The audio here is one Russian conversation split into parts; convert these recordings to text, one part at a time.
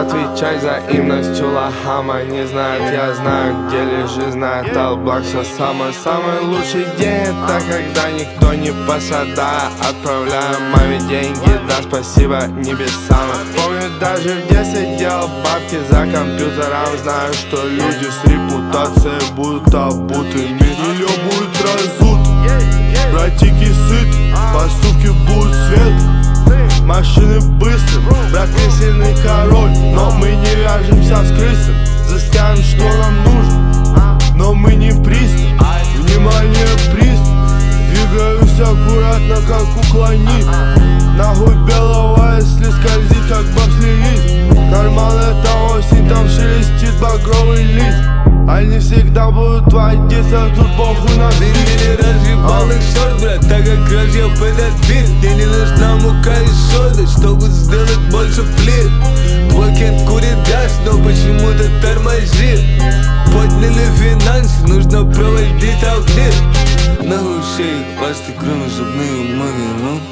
отвечай взаимностью лохама. Не знает, я знаю, где лежит, знает Алблак. Все самый лучший день, это когда никто не посада. Отправляю маме деньги, да спасибо небесам. Помню, даже в детстве делал бабки за компьютером. Знаю, что люди с репутацией будут обутыми. Ее будет разут, братики сыты, поступки будут свет, машины быстрые, брат крысиный король. Но мы не вяжемся с крысами, взыскаем, что нам нужно, но мы не пристав. Внимание, пристав. Двигаюсь аккуратно, как уклонит. Нахуй белого, если скользит, как бобслеист. Карман это осень, там шелестит багровый лист. Они всегда будут водиться, тут похуй на стиль. Ты разъебал их шорт, брат, так как разъеб этот бит. Мне не нужна мука и сода, чтобы сделать больше плит. Твой кент курит газ, но почему-то тормозит. Подняли финансы, нужно проводить аудит. Нахуй шеи, пасты, кроме зубных магазин.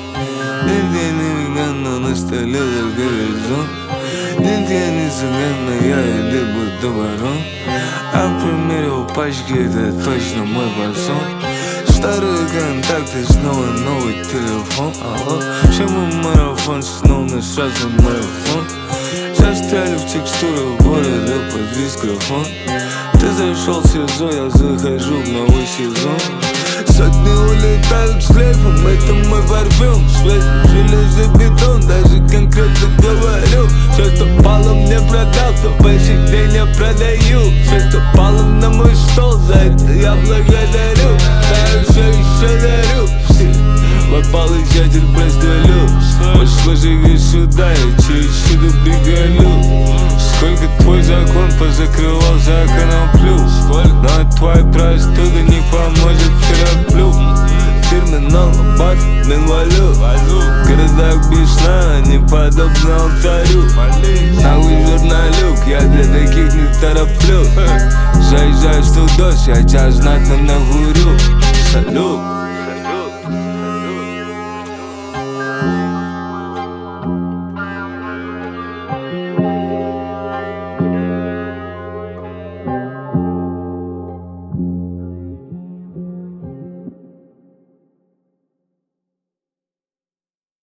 На столе только резон. Нет, я не цыган, я иду будто ворон. А примерил пачки, это точно мой фасон. Старые контакты, снова новый телефон. Алло, почему марафон, снова сразу марафон. Застряли в текстурах города под микрофон. Ты зашел в СИЗО, я захожу в новый сезон. Сотни улетают шлейфом, это мой парфюм. Железобетон, даже конкретно говорю. Все, что пало, мне продал, то по сей день я продаю. Все, что пало на мой стол, за это я благодарю. Да, еще дарю. Попал изъятель, прострелю. Послушай сюда, я через сюда приголю. Сколько твой закон позакрывал законом плюс. Но твоя простуда не поможет терапию. Терминал, бат, инвалид. В городах без сна, не подобно алтарю. Нахуй журналюк, я для таких не тороплю. Заезжаю в студос, я тебя знатно нагурю. Салют.